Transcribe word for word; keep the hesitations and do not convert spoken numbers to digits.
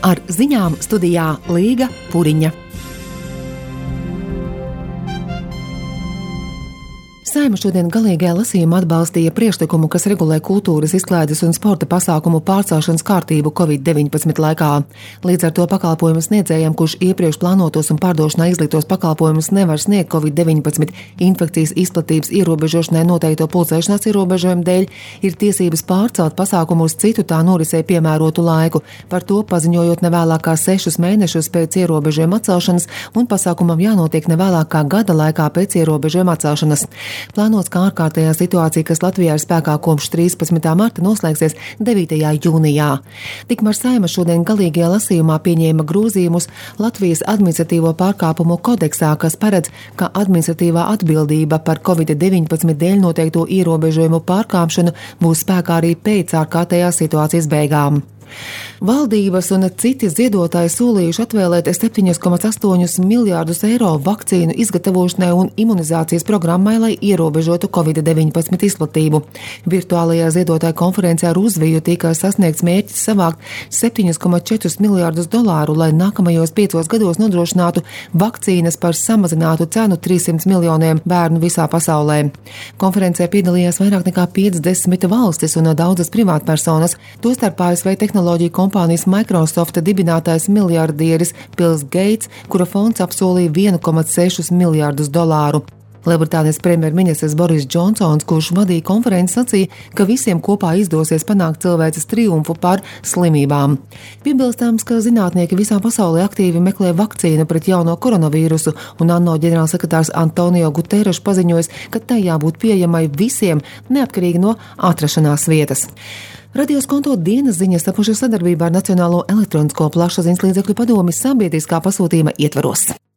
Ar ziņām studijā Līga Puriņa. Saeima šodien galīgajā lasījumā atbalstīja priekšlikumu, kas regulē kultūras, izklaides un sporta pasākumu pārcelšanas kārtību covid deviņpadsmit laikā. Līdz ar to pakalpojumu sniedzējiem, kurš iepriekš plānotos un pārdošanā izliktos pakalpojumus nevar sniegt covid deviņpadsmit infekcijas izplatības ierobežošanai noteikto pulcēšanās ierobežojumu dēļ, ir tiesības pārcelt pasākumu uz citu tā norisei piemērotu laiku, par to paziņojot nevēlākā sešus mēnešus pēc ierobežojuma atcelšanas un pasākumam jānotiek nevēlākā gada laikā pēc ierobežojuma atcelšanas. Plānots, ka ārkārtējā situācija, kas Latvijā ir spēkā kopš trīspadsmitā marta, noslēgsies devītajā jūnijā. Tikmēr Saeima šodien galīgajā lasījumā pieņēma grozījumus Latvijas administratīvo pārkāpumu kodeksā, kas paredz, ka administratīvā atbildība par covid deviņpadsmit dēļ noteikto ierobežojumu pārkāpšanu būs spēkā arī pēc ārkārtējās situācijas beigām. Valdības un citi ziedotāji solījuši atvēlēt septiņi komats astoņi miljārdus eiro vakcīnu izgatavošanai un imunizācijas programmai, lai ierobežotu covid deviņpadsmit izplatību. Virtuālajā ziedotāju konferencē ar uzviju tika sasniegts mērķis savākt septiņi komats četri miljārdus dolāru, lai nākamajos piecos gados nodrošinātu vakcīnas par samazinātu cenu trīssimtiem miljoniem bērnu visā pasaulē. Konferencē piedalījās vairāk nekā piecdesmit valstis un daudzas privātpersonas, tostarp A S V tehnoloģiju kompānijas Microsoft dibinātais miljardieris Bills Gates, kura fonds apsolīja vienu komats sešus miljārdus dolāru. Lielbritānijas premjerministrs Boris Džonsons, kurš vadīja konferenci, sacīja, ka visiem kopā izdosies panākt cilvēces triumfu pār slimībām. Piebilstāms, ka zinātnieki visā pasaulē aktīvi meklē vakcīnu pret jauno koronavīrusu, un ANO ģenerālsekretārs Antonio Guterres paziņojas, ka tai jābūt pieejamai visiem, neatkarīgi no atrašanās vietas. Radio Skonto dienas ziņas tapušas sadarbībā ar Nacionālo elektronisko plašsaziņas līdzekļu padomi sabiedriskā pasūtījuma ietvaros.